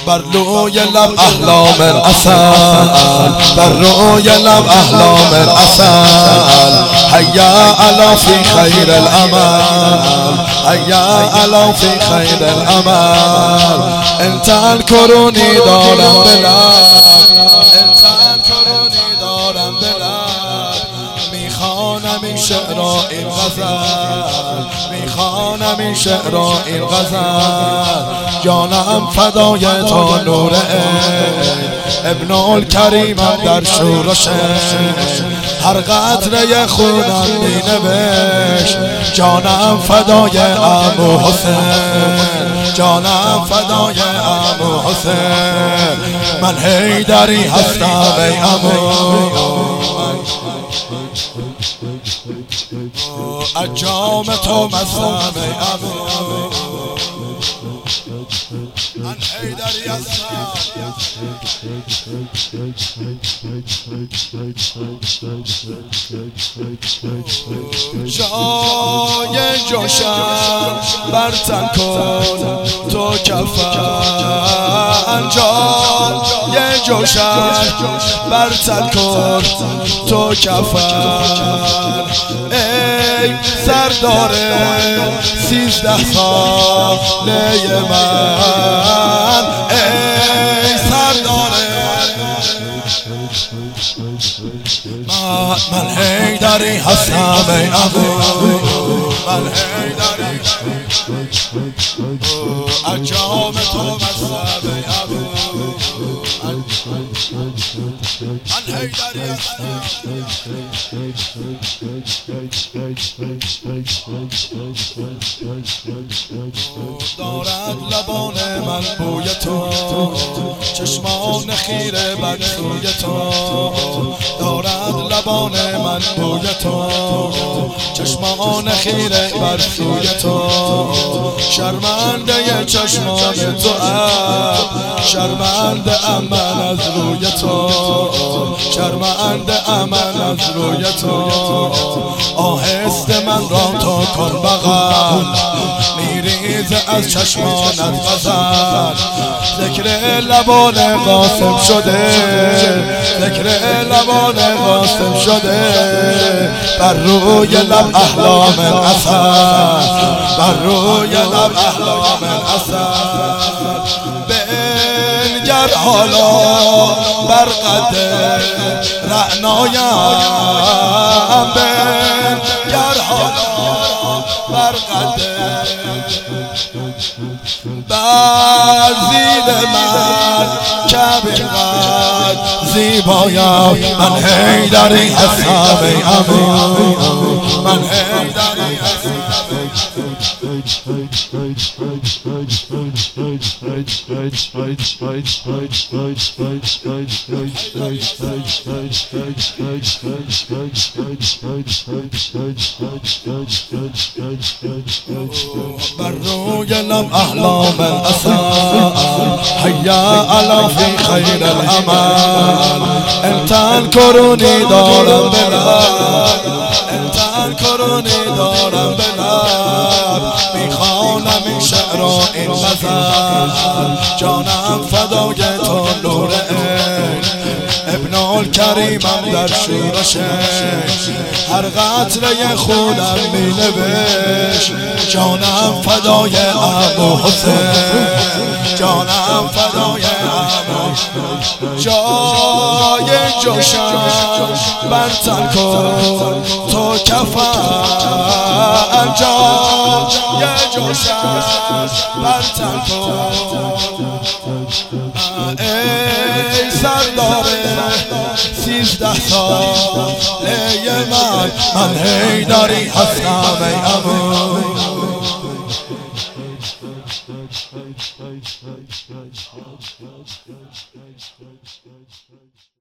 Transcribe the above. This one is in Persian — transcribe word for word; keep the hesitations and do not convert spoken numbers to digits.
بر روی لب احلام العسل، بر روی لب احلام العسل. هيا علا في خير العمل، هيا علا في خير العمل. انت الكروني دارم بلد، انت الكروني دارم بلد. میخوانم این شعر و این غزل، میخوانم این شعر و این غزل. جانم فدای تو نور عین، ابن الکریمم در شورش. هر قطره خونم مینوشت، جانم فدای عمو حسین، جانم فدای عمو حسین. من حیدری هستم ای عمو، از جام تو مستم ای عمو. من حیدری هستم. جای جوشم بر تن کن تو کفن، جای جوشم بر تن کن تو کفن. ای سردار سیزده ساله من، ای سردار من. من حیدری هستم ای عمو، من حیدری از جام تو مستم ای عمو. من حیدری هستم. دارد لبان من بوی تو، چشمان خیره بر سوی تو. دارد لبان من بوی تو، چشمان خیره بر سوی تو. شرمنده چشمان تو ام، شرمنده ام من از روی تو، شرمنده ام من از روی تو. آهسته من را تو کن بغل، میریزه از چشمانت غزل. ذکر لبان قاسم شده، ذکر لبان قاسم شده. بر روی لب احلام العسل، بر روی لب احلام العسل. بنگر حالا بر قد رعنایم، بنگر حالا بر قد بر زیر من کبیر قد زیبایم. من حیدری هستم ای عمو، من حیدری هستم. بر روی لب احلام العسل، هيا علا في خير العمل. انت الكروني دارم بلد، انت الكروني دارم بلد. میخوانم این شعر و این غزل، جانم فدای تو نور عین، ابن الکریمم در شورش. هر قطره خونم مینوشت، جانم فدای عمو حسین، جانم فدای عمو. جای جوشم بر تن کن تو کفن، جای جوشم بر تن کن. ای سردار سیزده ساله من، من حیدری هستم ای عمو.